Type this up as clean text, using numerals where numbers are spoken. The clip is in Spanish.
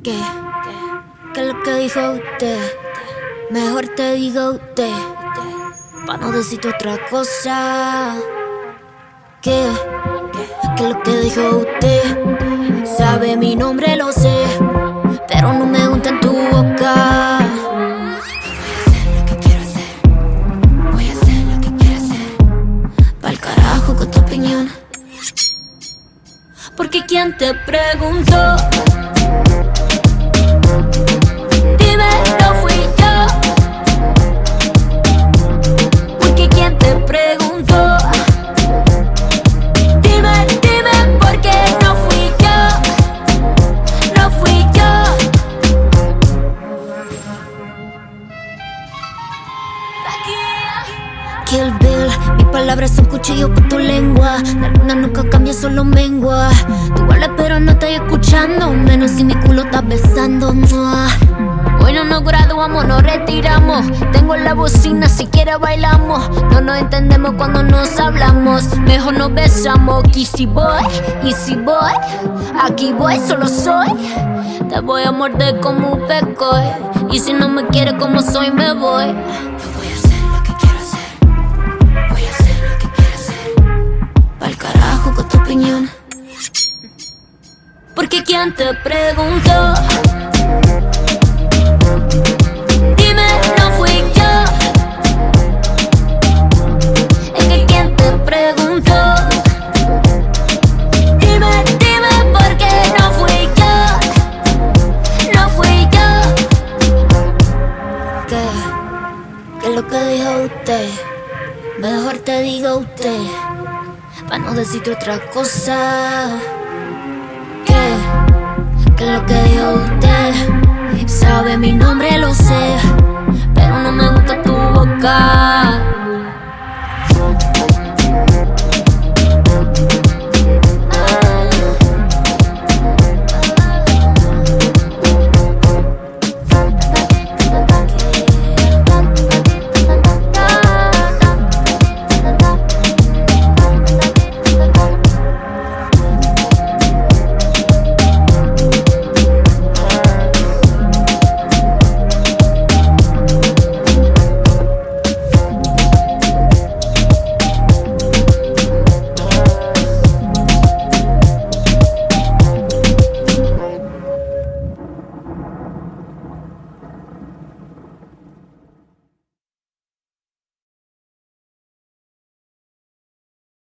¿Qué? ¿Qué es lo que dijo usted? Mejor te digo usted, pa' no decirte otra cosa. ¿Qué? ¿Qué es lo que dijo usted? Sabe mi nombre, lo sé, pero no me gusta en tu boca. Voy a hacer lo que quiero hacer. Voy a hacer lo que quiero hacer. Pa'l carajo con tu opinión. Porque ¿quién te preguntó? Dime, no fui yo. Porque ¿quién te preguntó? Dime, porque no fui yo. No fui yo. Kill Bill, mis palabras son cuchillos por tu lengua. La luna nunca cambia, solo mengua. Tú hablas pero no estás escuchando, menos si mi culo estás besando. Hoy no nos graduamos, nos retiramos. Tengo la bocina, si quieres bailamos. No nos entendemos cuando nos hablamos, mejor nos besamos. Kissy boy, easy boy. Aquí voy, solo soy. Te voy a morder como un pecoy. Y si no me quieres como soy, me voy. Con tu opinión. Porque ¿quién te preguntó? Dime, no fui yo. Es que ¿quién te preguntó? Dime, porque no fui yo. No fui yo. ¿Qué es lo que dijo usted? Mejor te digo usted, pa' no decirte otra cosa. ¿Qué es lo que dijo usted? Sabe mi nombre, lo sé, pero no me gusta tu boca.